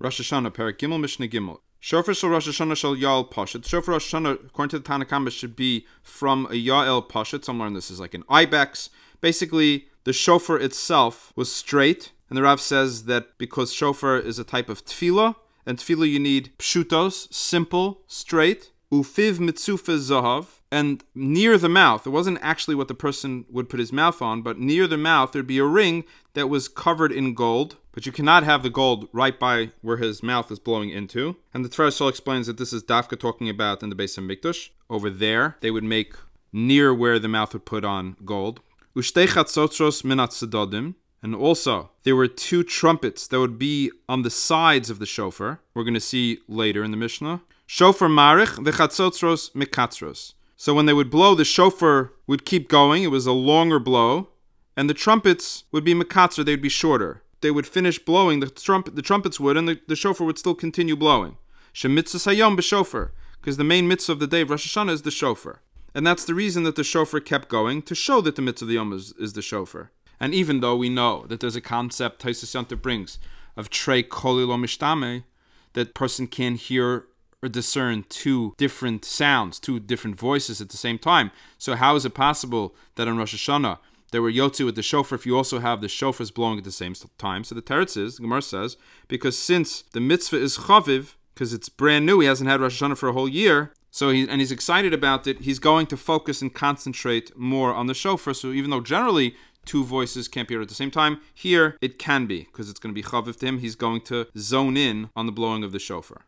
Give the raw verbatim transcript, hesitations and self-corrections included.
Rosh Hashanah, Perek Gimel, Mishnah Gimel. Shofar shel Rosh Hashanah shel Yael Pashat. Shofar Rosh Hashanah, according to the Tanna Kama, should be from a Yael Pashat. Some learn this is like an ibex. Basically, the shofar itself was straight, and the Rav says that because shofar is a type of tefillah, and tefillah you need pshutos, simple, straight, ufiv mitzufa zahav, and near the mouth, it wasn't actually what the person would put his mouth on, but near the mouth there'd be a ring that was covered in gold, but you cannot have the gold right by where his mouth is blowing into. And the Tefillah Sol explains that this is Dafka talking about in the Beis HaMikdash. Over there, they would make near where the mouth would put on gold. Ushtei chatzotros min hatzedodim. And also, there were two trumpets that would be on the sides of the shofar. We're going to see later in the Mishnah. Shofar marich v'chatzotros mekatzros. So when they would blow, the shofar would keep going. It was a longer blow. And the trumpets would be mekatzer. They would be shorter. They would finish blowing, the, trump, the trumpets would, and the, the shofar would still continue blowing. Shemitzvah hayom b'shofar. Because the main mitzvah of the day of Rosh Hashanah is the shofar. And that's the reason that the shofar kept going, to show that the mitzvah of the yom is, is the shofar. And even though we know that there's a concept Tosfos Yontif brings of trei koli lo mishtame, that person can hear or discern two different sounds, two different voices at the same time. So how is it possible that on Rosh Hashanah they were yotzi with the shofar if you also have the shofars blowing at the same time? So the teretz is, the Gemara says, because since the mitzvah is chaviv, because it's brand new, he hasn't had Rosh Hashanah for a whole year, so he and he's excited about it, he's going to focus and concentrate more on the shofar. So even though generally two voices can't be heard at the same time, here it can be, because it's going to be chaviv to him. He's going to zone in on the blowing of the shofar.